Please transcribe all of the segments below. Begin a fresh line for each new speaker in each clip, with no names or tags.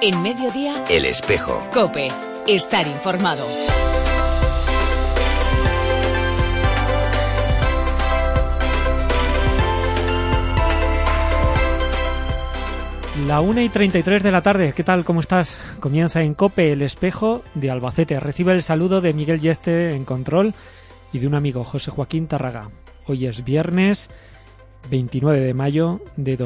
En Mediodía,
El Espejo.
COPE. Estar informado.
La 1:33 de la tarde, ¿qué tal? ¿Cómo estás? Comienza en COPE El Espejo de Albacete. Recibe el saludo de Miguel Yeste en control y de un amigo, José Joaquín Tárraga. Hoy es viernes 29 de mayo de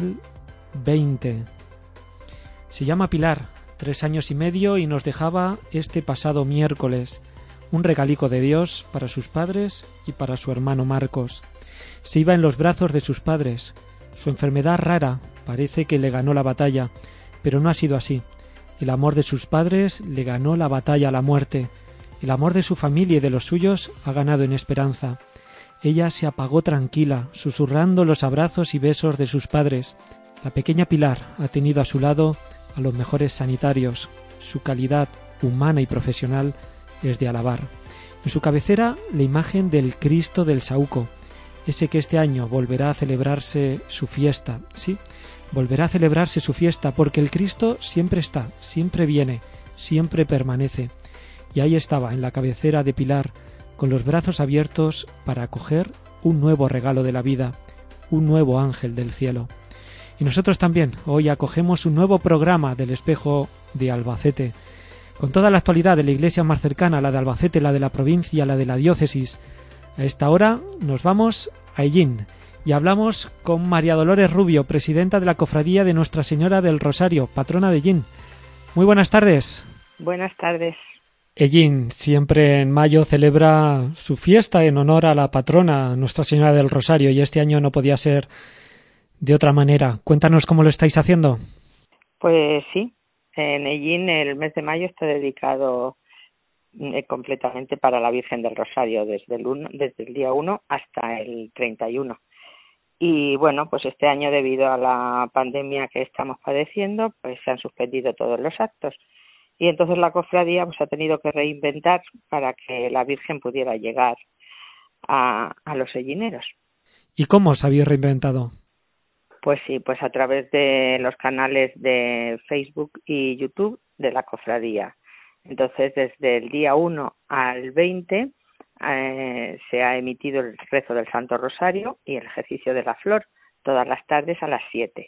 2020. Se llama Pilar, 3 años y medio, y nos dejaba este pasado miércoles un regalico de Dios para sus padres y para su hermano Marcos. Se iba en los brazos de sus padres. Su enfermedad rara parece que le ganó la batalla, pero no ha sido así. El amor de sus padres le ganó la batalla a la muerte. El amor de su familia y de los suyos ha ganado en esperanza. Ella se apagó tranquila, susurrando los abrazos y besos de sus padres. La pequeña Pilar ha tenido a su lado a los mejores sanitarios. Su calidad humana y profesional es de alabar. En su cabecera, la imagen del Cristo del Saúco, ese que este año volverá a celebrarse su fiesta. Sí, volverá a celebrarse su fiesta, porque el Cristo siempre está, siempre viene, siempre permanece. Y ahí estaba, en la cabecera de Pilar, con los brazos abiertos para acoger un nuevo regalo de la vida, un nuevo ángel del cielo. Y nosotros también hoy acogemos un nuevo programa del Espejo de Albacete, con toda la actualidad de la iglesia más cercana, la de Albacete, la de la provincia, la de la diócesis. A esta hora nos vamos a Ellín y hablamos con María Dolores Rubio, presidenta de la Cofradía de Nuestra Señora del Rosario, patrona de Ellín. Muy buenas tardes.
Buenas tardes.
Ellín siempre en mayo celebra su fiesta en honor a la patrona, Nuestra Señora del Rosario, y este año no podía ser de otra manera. Cuéntanos cómo lo estáis haciendo.
Pues sí, en Ellín el mes de mayo está dedicado completamente para la Virgen del Rosario, desde el día 1 hasta el 31. Y bueno, pues este año, debido a la pandemia que estamos padeciendo, pues se han suspendido todos los actos. Y entonces la cofradía pues ha tenido que reinventar para que la Virgen pudiera llegar a los ellineros.
¿Y cómo os habéis reinventado?
Pues sí, pues a través de los canales de Facebook y YouTube de la cofradía. Entonces, desde el día 1 al 20 se ha emitido el rezo del Santo Rosario y el ejercicio de la flor todas las tardes a las 7.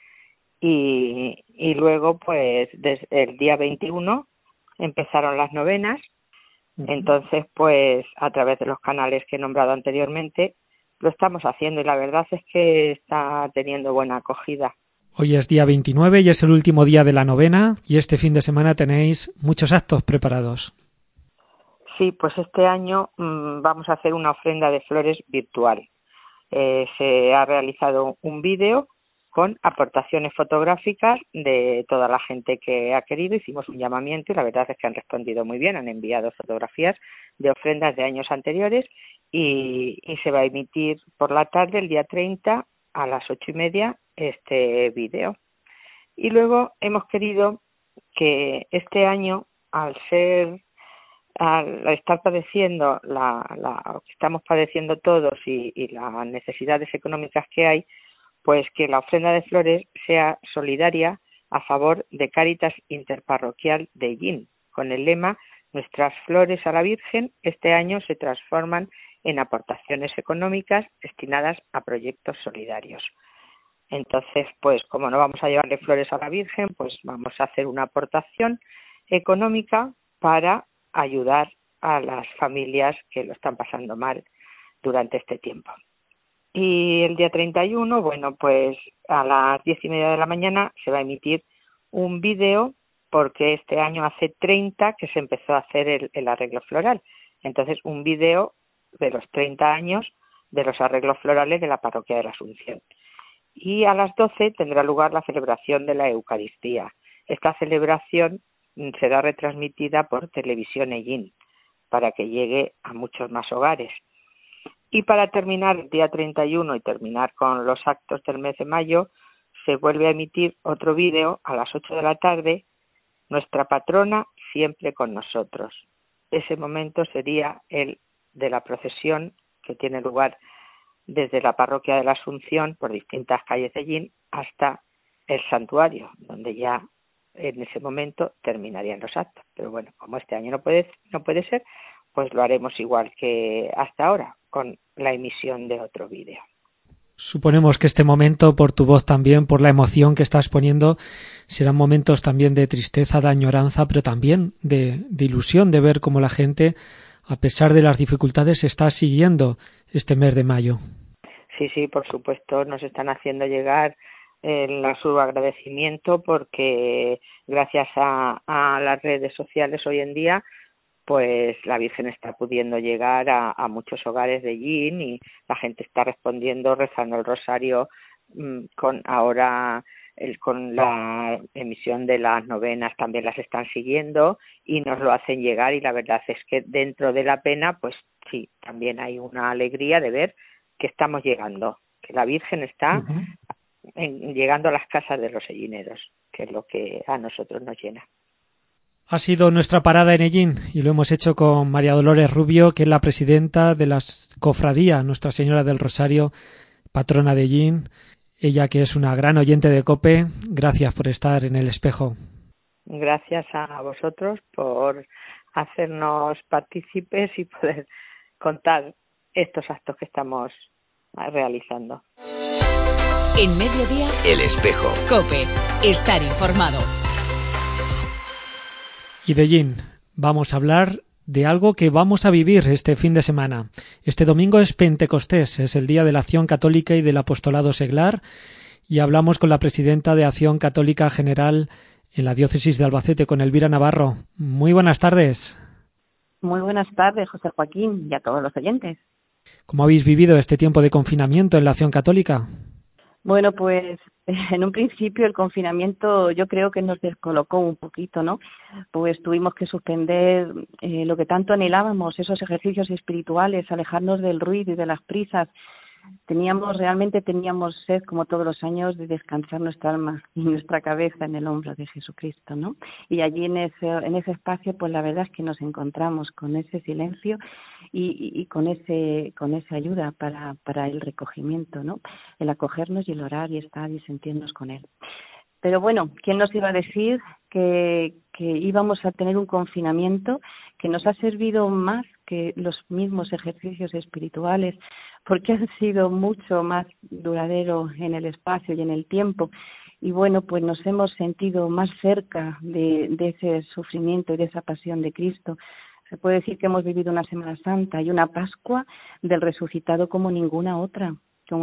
Y luego, pues, desde el día 21 empezaron las novenas. Entonces, pues, a través de los canales que he nombrado anteriormente, lo estamos haciendo y la verdad es que está teniendo buena acogida.
Hoy es día 29 y es el último día de la novena, y este fin de semana tenéis muchos actos preparados.
Sí, pues este año vamos a hacer una ofrenda de flores virtual. Se ha realizado un vídeo con aportaciones fotográficas de toda la gente que ha querido. Hicimos un llamamiento y la verdad es que han respondido muy bien, han enviado fotografías de ofrendas de años anteriores y se va a emitir por la tarde, el día 30, a las 8:30, este vídeo. Y luego hemos querido que este año, al estar padeciendo lo que estamos padeciendo todos y las necesidades económicas que hay, pues que la ofrenda de flores sea solidaria a favor de Cáritas Interparroquial de Ellín, con el lema "Nuestras flores a la Virgen este año se transforman en aportaciones económicas destinadas a proyectos solidarios". Entonces, pues como no vamos a llevarle flores a la Virgen, pues vamos a hacer una aportación económica para ayudar a las familias que lo están pasando mal durante este tiempo. Y el día 31, bueno, pues a las 10:30 de la mañana se va a emitir un vídeo, porque este año hace 30 que se empezó a hacer el arreglo floral. Entonces, un vídeo de los 30 años de los arreglos florales de la Parroquia de la Asunción. Y a las 12 tendrá lugar la celebración de la Eucaristía. Esta celebración será retransmitida por Televisión Ellín, para que llegue a muchos más hogares. Y para terminar el día 31 y terminar con los actos del mes de mayo, se vuelve a emitir otro vídeo a las 8 de la tarde, "Nuestra patrona siempre con nosotros". Ese momento sería el de la procesión que tiene lugar desde la Parroquia de la Asunción por distintas calles de Ellín hasta el santuario, donde ya en ese momento terminarían los actos. Pero bueno, como este año no puede ser, pues lo haremos igual que hasta ahora, con la emisión de otro vídeo.
Suponemos que este momento, por tu voz también, por la emoción que estás poniendo, serán momentos también de tristeza, de añoranza, pero también de ilusión de ver cómo la gente, a pesar de las dificultades, está siguiendo este mes de mayo.
Sí, por supuesto, nos están haciendo llegar su agradecimiento porque gracias a las redes sociales hoy en día, pues la Virgen está pudiendo llegar a muchos hogares de Yin y la gente está respondiendo, rezando el rosario con la emisión de las novenas también las están siguiendo y nos lo hacen llegar, y la verdad es que dentro de la pena, pues sí, también hay una alegría de ver que estamos llegando, que la Virgen está llegando a las casas de los sellineros, que es lo que a nosotros nos llena.
Ha sido nuestra parada en Ellín y lo hemos hecho con María Dolores Rubio, que es la presidenta de la cofradía Nuestra Señora del Rosario, patrona de Ellín. Ella, que es una gran oyente de COPE, gracias por estar en El Espejo.
Gracias a vosotros por hacernos partícipes y poder contar estos actos que estamos realizando.
En Mediodía,
El Espejo.
COPE. Estar informado.
Y de Ellín vamos a hablar de algo que vamos a vivir este fin de semana. Este domingo es Pentecostés, es el Día de la Acción Católica y del Apostolado Seglar, y hablamos con la presidenta de Acción Católica General en la Diócesis de Albacete, con Elvira Navarro. Muy buenas tardes.
Muy buenas tardes, José Joaquín, y a todos los oyentes.
¿Cómo habéis vivido este tiempo de confinamiento en la Acción Católica?
Bueno, pues en un principio el confinamiento yo creo que nos descolocó un poquito, ¿no? Pues tuvimos que suspender lo que tanto anhelábamos, esos ejercicios espirituales, alejarnos del ruido y de las prisas. Realmente teníamos sed, como todos los años, de descansar nuestra alma y nuestra cabeza en el hombro de Jesucristo, ¿no? Y allí en ese espacio, pues la verdad es que nos encontramos con ese silencio y con esa ayuda para el recogimiento, ¿no? El acogernos y el orar y estar y sentirnos con Él. Pero bueno, ¿quién nos iba a decir que íbamos a tener un confinamiento que nos ha servido más que los mismos ejercicios espirituales, porque han sido mucho más duraderos en el espacio y en el tiempo? Y bueno, pues nos hemos sentido más cerca de ese sufrimiento y de esa pasión de Cristo. Se puede decir que hemos vivido una Semana Santa y una Pascua del resucitado como ninguna otra.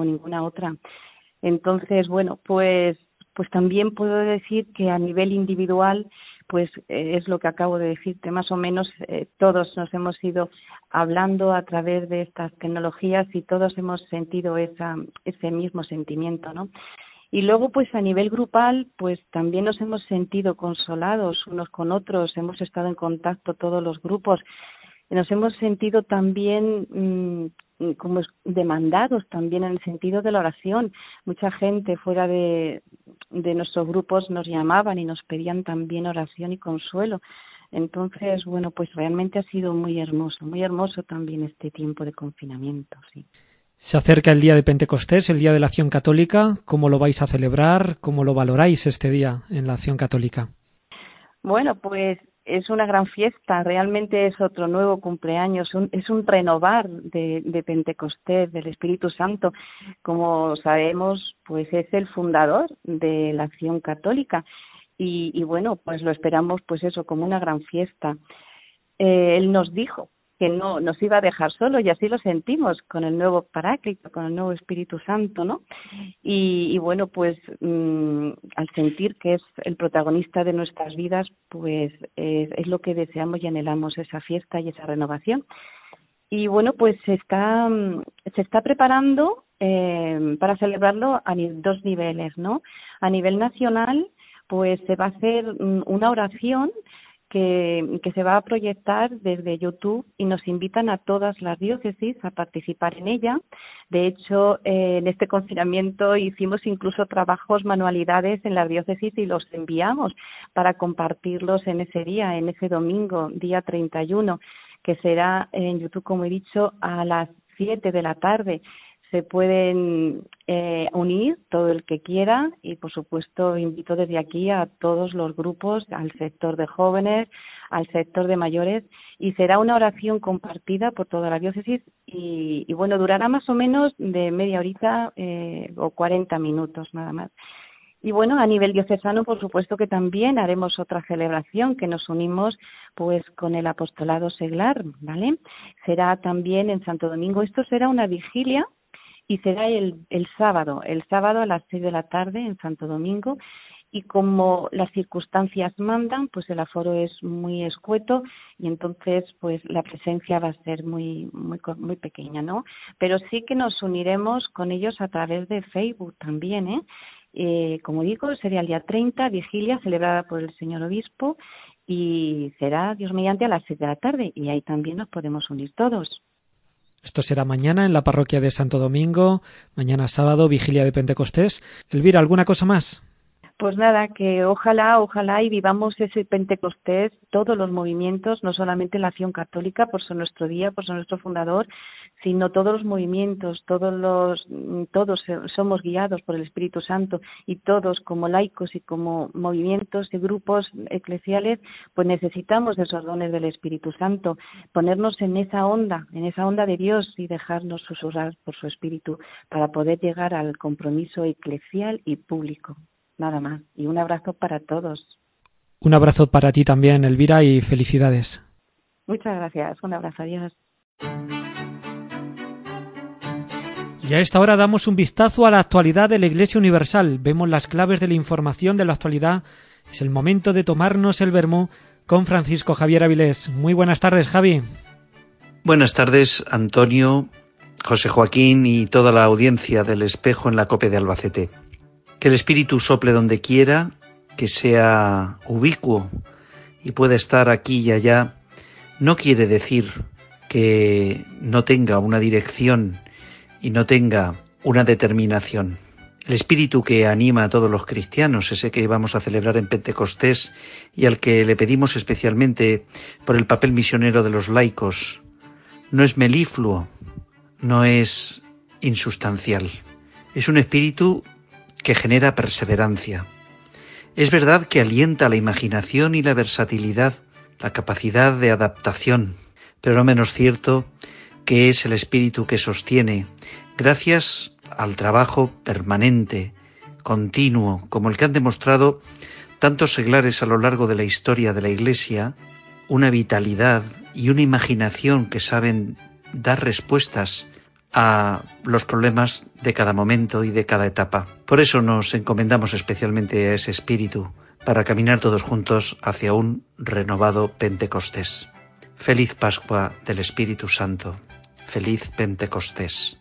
Entonces, bueno, pues también puedo decir que a nivel individual, pues es lo que acabo de decirte, más o menos todos nos hemos ido hablando a través de estas tecnologías y todos hemos sentido ese mismo sentimiento, ¿no? Y luego, pues a nivel grupal, pues también nos hemos sentido consolados unos con otros, hemos estado en contacto todos los grupos, nos hemos sentido también como demandados también en el sentido de la oración. Mucha gente fuera de nuestros grupos nos llamaban y nos pedían también oración y consuelo. Entonces, bueno, pues realmente ha sido muy hermoso también este tiempo de confinamiento, sí.
Se acerca el día de Pentecostés, el día de la Acción Católica. ¿Cómo lo vais a celebrar? ¿Cómo lo valoráis este día en la Acción Católica?
Bueno, pues es una gran fiesta, realmente es otro nuevo cumpleaños, es un renovar de Pentecostés, del Espíritu Santo. Como sabemos, pues es el fundador de la Acción Católica y bueno, pues lo esperamos pues eso, como una gran fiesta. Él nos dijo que no nos iba a dejar solos y así lo sentimos con el nuevo Paráclito, con el nuevo Espíritu Santo, ¿no? Y bueno, pues al sentir que es el protagonista de nuestras vidas, pues es lo que deseamos y anhelamos, esa fiesta y esa renovación. Y bueno, pues se está preparando para celebrarlo a dos niveles, ¿no? A nivel nacional, pues se va a hacer una oración que se va a proyectar desde YouTube y nos invitan a todas las diócesis a participar en ella. De hecho, en este confinamiento hicimos incluso trabajos, manualidades en las diócesis y los enviamos para compartirlos en ese día, en ese domingo, día 31, que será en YouTube, como he dicho, a las 7 de la tarde. se pueden unir todo el que quiera y, por supuesto, invito desde aquí a todos los grupos, al sector de jóvenes, al sector de mayores, y será una oración compartida por toda la diócesis y bueno, durará más o menos de media horita o 40 minutos nada más. Y bueno, a nivel diocesano, por supuesto que también haremos otra celebración que nos unimos pues con el apostolado seglar, ¿vale? Será también en Santo Domingo. Esto será una vigilia y será el sábado a las 6 de la tarde en Santo Domingo. Y como las circunstancias mandan, pues el aforo es muy escueto y entonces pues la presencia va a ser muy pequeña, ¿no? Pero sí que nos uniremos con ellos a través de Facebook también, como digo, sería el día 30, vigilia celebrada por el señor obispo y será, Dios mediante, a las 6 de la tarde y ahí también nos podemos unir todos.
Esto será mañana en la parroquia de Santo Domingo, mañana sábado, vigilia de Pentecostés. Elvira, ¿alguna cosa más?
Pues nada, que ojalá y vivamos ese Pentecostés, todos los movimientos, no solamente la Acción Católica, por ser nuestro día, por ser nuestro fundador, sino todos los movimientos, todos somos guiados por el Espíritu Santo y todos como laicos y como movimientos y grupos eclesiales, pues necesitamos esos dones del Espíritu Santo, ponernos en esa onda de Dios y dejarnos susurrar por su Espíritu para poder llegar al compromiso eclesial y público. Nada más. Y un abrazo para todos.
Un abrazo para ti también, Elvira, y felicidades.
Muchas gracias. Un abrazo. Adiós.
Y a esta hora damos un vistazo a la actualidad de la Iglesia Universal. Vemos las claves de la información de la actualidad. Es el momento de tomarnos el vermú con Francisco Javier Avilés. Muy buenas tardes, Javi.
Buenas tardes, Antonio, José Joaquín y toda la audiencia del Espejo en la COPE de Albacete. Que el Espíritu sople donde quiera, que sea ubicuo y pueda estar aquí y allá, no quiere decir que no tenga una dirección y no tenga una determinación. El Espíritu que anima a todos los cristianos, ese que vamos a celebrar en Pentecostés y al que le pedimos especialmente por el papel misionero de los laicos, no es melifluo, no es insustancial. Es un Espíritu que genera perseverancia. Es verdad que alienta la imaginación y la versatilidad, la capacidad de adaptación, pero no menos cierto que es el Espíritu que sostiene, gracias al trabajo permanente, continuo, como el que han demostrado tantos seglares a lo largo de la historia de la Iglesia, una vitalidad y una imaginación que saben dar respuestas a los problemas de cada momento y de cada etapa. Por eso nos encomendamos especialmente a ese espíritu, para caminar todos juntos hacia un renovado Pentecostés. Feliz Pascua del Espíritu Santo. Feliz Pentecostés.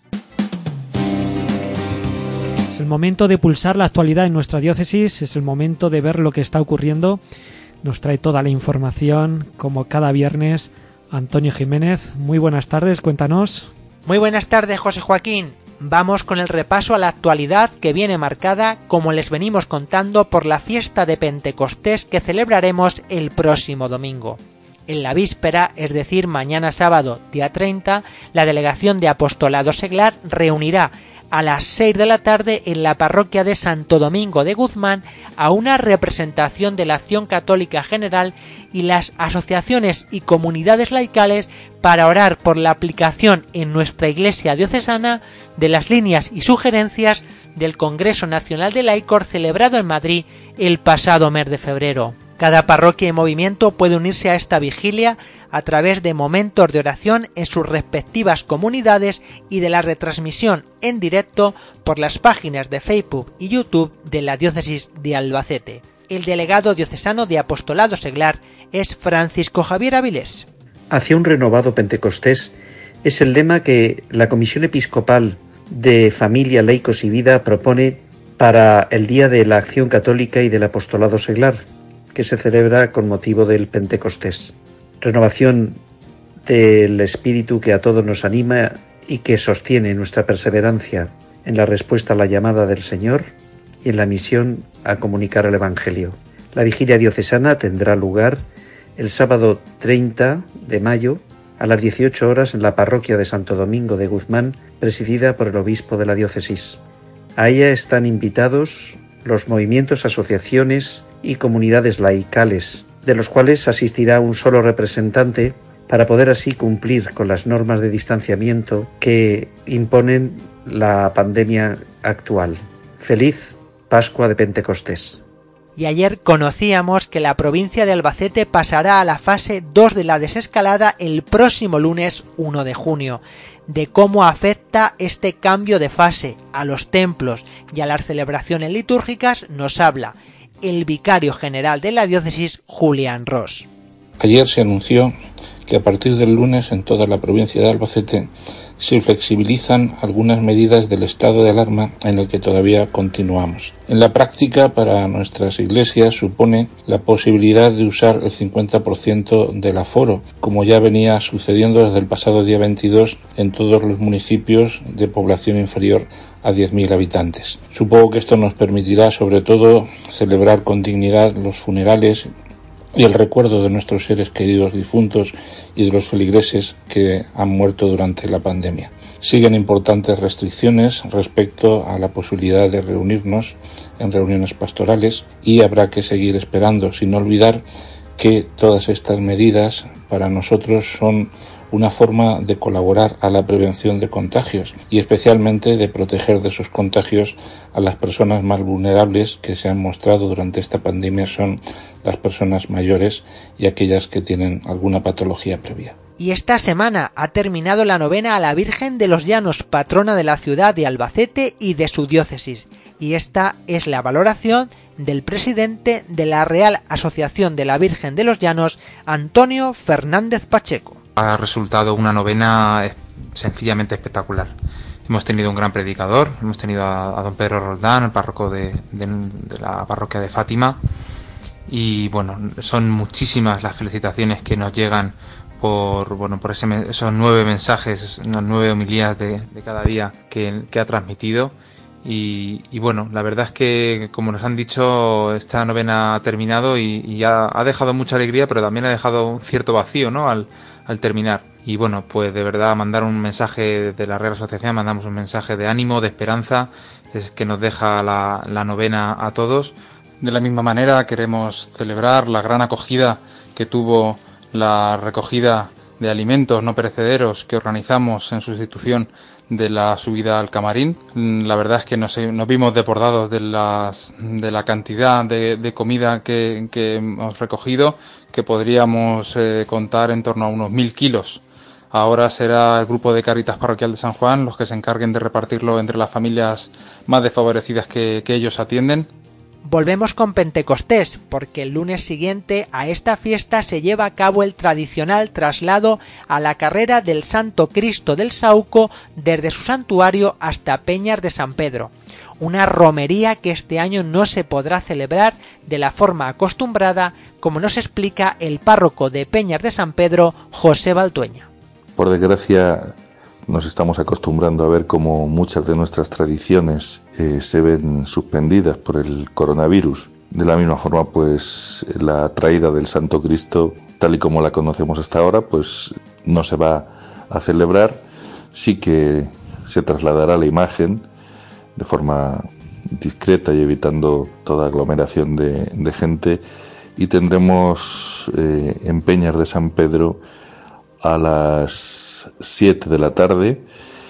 Es el momento de pulsar la actualidad en nuestra diócesis, es el momento de ver lo que está ocurriendo. Nos trae toda la información, como cada viernes, Antonio Jiménez. Muy buenas tardes, cuéntanos.
Muy buenas tardes, José Joaquín. Vamos con el repaso a la actualidad que viene marcada, como les venimos contando, por la fiesta de Pentecostés que celebraremos el próximo domingo. En la víspera, es decir, mañana sábado, día 30, la Delegación de Apostolado Seglar reunirá a las 6 de la tarde en la parroquia de Santo Domingo de Guzmán a una representación de la Acción Católica General y las asociaciones y comunidades laicales para orar por la aplicación en nuestra Iglesia diocesana de las líneas y sugerencias del Congreso Nacional de Laicos celebrado en Madrid el pasado mes de febrero. Cada parroquia y movimiento puede unirse a esta vigilia a través de momentos de oración en sus respectivas comunidades y de la retransmisión en directo por las páginas de Facebook y YouTube de la Diócesis de Albacete. El delegado diocesano de Apostolado Seglar es Francisco Javier Avilés.
Hacia un renovado Pentecostés es el lema que la Comisión Episcopal de Familia, Laicos y Vida propone para el Día de la Acción Católica y del Apostolado Seglar, que se celebra con motivo del Pentecostés. Renovación del Espíritu que a todos nos anima y que sostiene nuestra perseverancia en la respuesta a la llamada del Señor y en la misión a comunicar el Evangelio. La vigilia diocesana tendrá lugar el sábado 30 de mayo a las 18 horas en la parroquia de Santo Domingo de Guzmán, presidida por el obispo de la diócesis. A ella están invitados los movimientos, asociaciones y comunidades laicales, de los cuales asistirá un solo representante para poder así cumplir con las normas de distanciamiento que imponen la pandemia actual. Feliz Pascua de Pentecostés.
Y ayer conocíamos que la provincia de Albacete pasará a la fase 2 de la desescalada el próximo lunes 1 de junio. De cómo afecta este cambio de fase a los templos y a las celebraciones litúrgicas nos habla el vicario general de la diócesis, Julián Ros.
Ayer se anunció que a partir del lunes en toda la provincia de Albacete se flexibilizan algunas medidas del estado de alarma en el que todavía continuamos. En la práctica, para nuestras iglesias supone la posibilidad de usar el 50% del aforo, como ya venía sucediendo desde el pasado día 22 en todos los municipios de población inferior a 10.000 habitantes. Supongo que esto nos permitirá sobre todo celebrar con dignidad los funerales y el recuerdo de nuestros seres queridos difuntos y de los feligreses que han muerto durante la pandemia. Siguen importantes restricciones respecto a la posibilidad de reunirnos en reuniones pastorales y habrá que seguir esperando, sin olvidar que todas estas medidas para nosotros son una forma de colaborar a la prevención de contagios y especialmente de proteger de esos contagios a las personas más vulnerables que se han mostrado durante esta pandemia son las personas mayores y aquellas que tienen alguna patología previa.
Y esta semana ha terminado la novena a la Virgen de los Llanos, patrona de la ciudad de Albacete y de su diócesis. Y esta es la valoración del presidente de la Real Asociación de la Virgen de los Llanos, Antonio Fernández Pacheco.
Ha resultado una novena sencillamente espectacular. Hemos tenido un gran predicador, hemos tenido a don Pedro Roldán, el párroco de la parroquia de Fátima, y bueno, son muchísimas las felicitaciones que nos llegan por esos 9 mensajes, unas 9 homilías de cada día que ha transmitido. Y bueno, la verdad es que, como nos han dicho, esta novena ha terminado y ha dejado mucha alegría, pero también ha dejado un cierto vacío, ¿no?, al terminar. Y bueno, pues de verdad mandar un mensaje de la Real Asociación, mandamos un mensaje de ánimo, de esperanza, es que nos deja la novena a todos. De la misma manera queremos celebrar la gran acogida que tuvo la recogida de alimentos no perecederos que organizamos en sustitución de la subida al camarín. La verdad es que nos vimos desbordados de la cantidad de comida que hemos recogido, que podríamos contar en torno a unos 1.000 kilos. Ahora será el grupo de Cáritas Parroquial de San Juan los que se encarguen de repartirlo entre las familias más desfavorecidas que ellos atienden.
Volvemos con Pentecostés, porque el lunes siguiente a esta fiesta se lleva a cabo el tradicional traslado a la carrera del Santo Cristo del Saúco desde su santuario hasta Peñas de San Pedro. Una romería que este año no se podrá celebrar de la forma acostumbrada, como nos explica el párroco de Peñas de San Pedro, José Baltueña.
Por desgracia, nos estamos acostumbrando a ver cómo muchas de nuestras tradiciones se ven suspendidas por el coronavirus. De la misma forma, pues la traída del Santo Cristo, tal y como la conocemos hasta ahora, pues no se va a celebrar. Sí que se trasladará la imagen de forma discreta y evitando toda aglomeración de gente, y tendremos en Peñas de San Pedro a las 7 de la tarde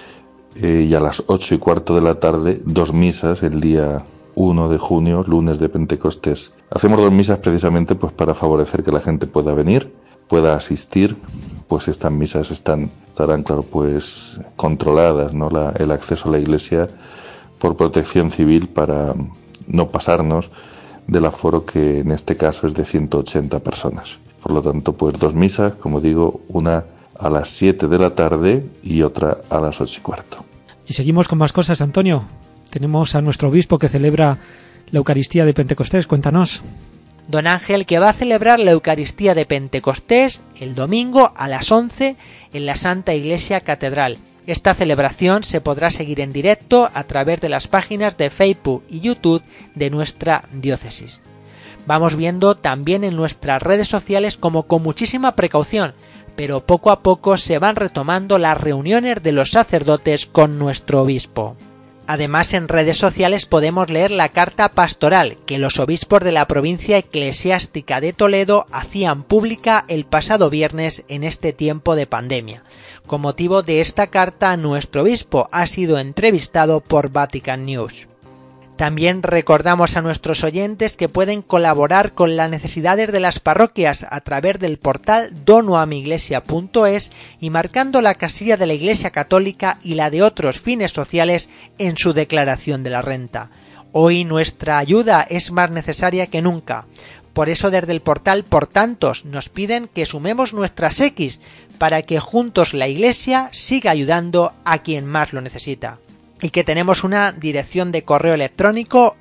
y a las 8:15 de la tarde 2 misas el día 1 de junio, lunes de Pentecostés. Hacemos 2 misas precisamente pues para favorecer que la gente pueda venir, pueda asistir, pues estas misas estarán claro pues controladas, ¿no?, el acceso a la iglesia por Protección Civil para no pasarnos del aforo, que en este caso es de 180 personas. Por lo tanto, pues 2 misas, como digo, una a las 7 de la tarde y otra a las 8:15.
Y seguimos con más cosas, Antonio. Tenemos a nuestro obispo que celebra la Eucaristía de Pentecostés. Cuéntanos.
Don Ángel, que va a celebrar la Eucaristía de Pentecostés el domingo a las 11 en la Santa Iglesia Catedral. Esta celebración se podrá seguir en directo a través de las páginas de Facebook y YouTube de nuestra diócesis. Vamos viendo también en nuestras redes sociales como con muchísima precaución, pero poco a poco se van retomando las reuniones de los sacerdotes con nuestro obispo. Además, en redes sociales podemos leer la carta pastoral que los obispos de la provincia eclesiástica de Toledo hacían pública el pasado viernes en este tiempo de pandemia. Con motivo de esta carta, nuestro obispo ha sido entrevistado por Vatican News. También recordamos a nuestros oyentes que pueden colaborar con las necesidades de las parroquias a través del portal donoamiglesia.es y marcando la casilla de la Iglesia Católica y la de otros fines sociales en su declaración de la renta. Hoy nuestra ayuda es más necesaria que nunca. Por eso desde el portal Por Tantos nos piden que sumemos nuestras X para que juntos la Iglesia siga ayudando a quien más lo necesita. Y que tenemos una dirección de correo electrónico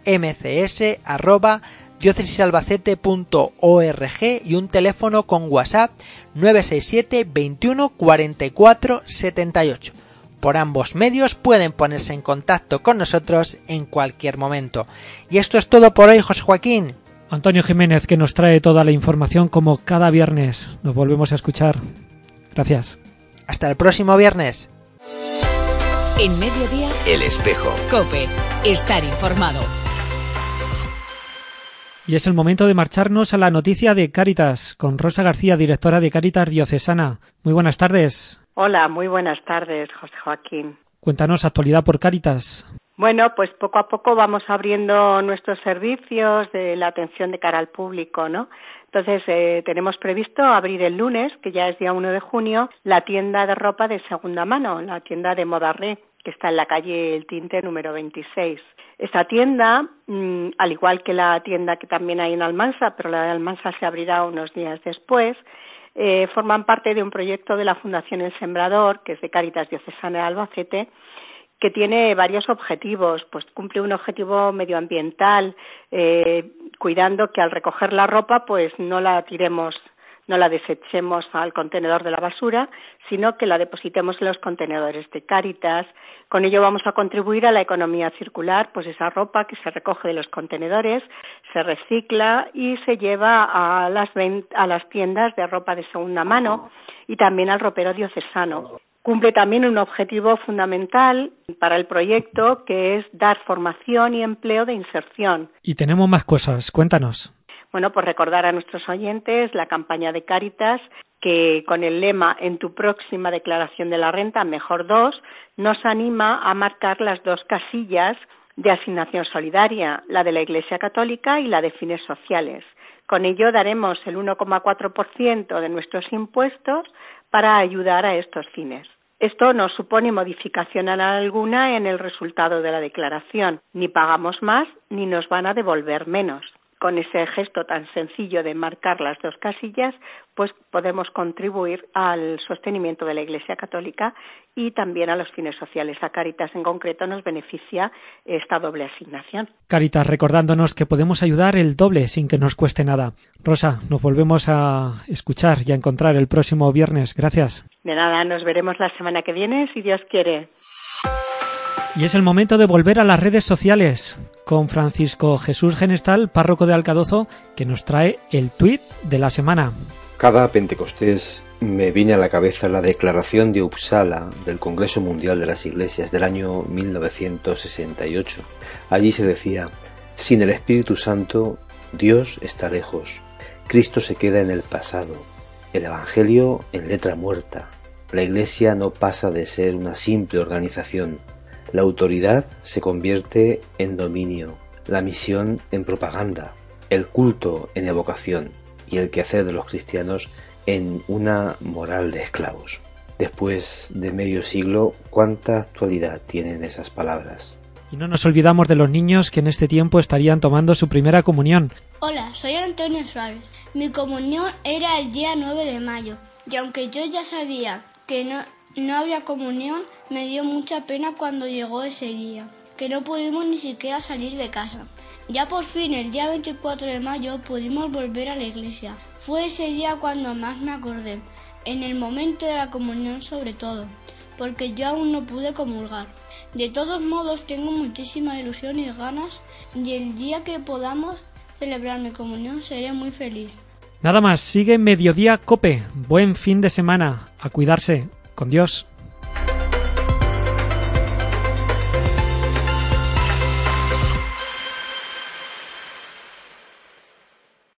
mcs@diócesisalbacete.org y un teléfono con WhatsApp 967 21 44 78. Por ambos medios pueden ponerse en contacto con nosotros en cualquier momento. Y esto es todo por hoy, José Joaquín.
Antonio Jiménez, que nos trae toda la información como cada viernes. Nos volvemos a escuchar. Gracias.
Hasta el próximo viernes.
En Mediodía,
El Espejo.
COPE. Estar informado.
Y es el momento de marcharnos a la noticia de Cáritas, con Rosa García, directora de Cáritas Diocesana. Muy buenas tardes.
Hola, muy buenas tardes, José Joaquín.
Cuéntanos actualidad por Cáritas.
Bueno, pues poco a poco vamos abriendo nuestros servicios de la atención de cara al público, ¿no? Entonces, tenemos previsto abrir el lunes, que ya es día 1 de junio, la tienda de ropa de segunda mano, la tienda de Modarré, que está en la calle El Tinte número 26. Esta tienda, al igual que la tienda que también hay en Almansa, pero la de Almansa se abrirá unos días después, forman parte de un proyecto de la Fundación El Sembrador, que es de Cáritas Diocesana de Albacete, que tiene varios objetivos. Pues cumple un objetivo medioambiental, cuidando que al recoger la ropa pues no la tiremos, no la desechemos al contenedor de la basura, sino que la depositemos en los contenedores de Cáritas. Con ello vamos a contribuir a la economía circular, pues esa ropa que se recoge de los contenedores se recicla y se lleva a las tiendas de ropa de segunda mano y también al ropero diocesano. Cumple también un objetivo fundamental para el proyecto, que es dar formación y empleo de inserción.
Y tenemos más cosas, cuéntanos.
Bueno, pues recordar a nuestros oyentes la campaña de Cáritas, que con el lema "En tu próxima declaración de la renta, mejor 2", nos anima a marcar las 2 casillas de asignación solidaria, la de la Iglesia Católica y la de fines sociales. Con ello daremos el 1,4% de nuestros impuestos para ayudar a estos fines. Esto no supone modificación alguna en el resultado de la declaración. Ni pagamos más ni nos van a devolver menos. Con ese gesto tan sencillo de marcar las 2 casillas, pues podemos contribuir al sostenimiento de la Iglesia Católica y también a los fines sociales. A Cáritas en concreto nos beneficia esta doble asignación.
Cáritas recordándonos que podemos ayudar el doble sin que nos cueste nada. Rosa, nos volvemos a escuchar y a encontrar el próximo viernes. Gracias.
De nada, nos veremos la semana que viene, si Dios quiere.
Y es el momento de volver a las redes sociales con Francisco Jesús Genestal, párroco de Alcadozo, que nos trae el tuit de la semana.
Cada Pentecostés me viene a la cabeza la declaración de Uppsala del Congreso Mundial de las Iglesias del año 1968. Allí se decía: sin el Espíritu Santo, Dios está lejos. Cristo se queda en el pasado. El Evangelio en letra muerta. La Iglesia no pasa de ser una simple organización. La autoridad se convierte en dominio, la misión en propaganda, el culto en evocación y el quehacer de los cristianos en una moral de esclavos. Después de medio siglo, ¿cuánta actualidad tienen esas palabras?
Y no nos olvidamos de los niños que en este tiempo estarían tomando su primera comunión.
Hola, soy Antonio Suárez. Mi comunión era el día 9 de mayo y aunque yo ya sabía que no habría comunión, me dio mucha pena cuando llegó ese día, que no pudimos ni siquiera salir de casa. Ya por fin, el día 24 de mayo, pudimos volver a la iglesia. Fue ese día cuando más me acordé, en el momento de la comunión sobre todo, porque yo aún no pude comulgar. De todos modos, tengo muchísima ilusión y ganas, y el día que podamos celebrar mi comunión seré muy feliz.
Nada más, sigue Mediodía Cope. Buen fin de semana. A cuidarse. Con Dios.